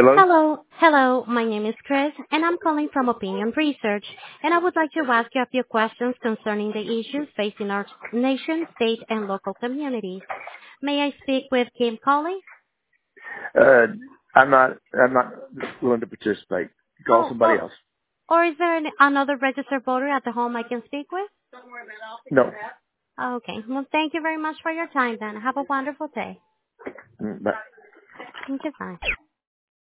Hello? Hello. My name is Chris, and I'm calling from Opinion Research, and I would like to ask you a few questions concerning the issues facing our nation, state, and local communities. May I speak with Kim Colley? Uh, I'm not willing to participate. Call Oh, somebody else. or is there another registered voter at the home I can speak with? No. Okay. Well, thank you very much for your time then. Have a wonderful day. Bye. Thank you. Bye.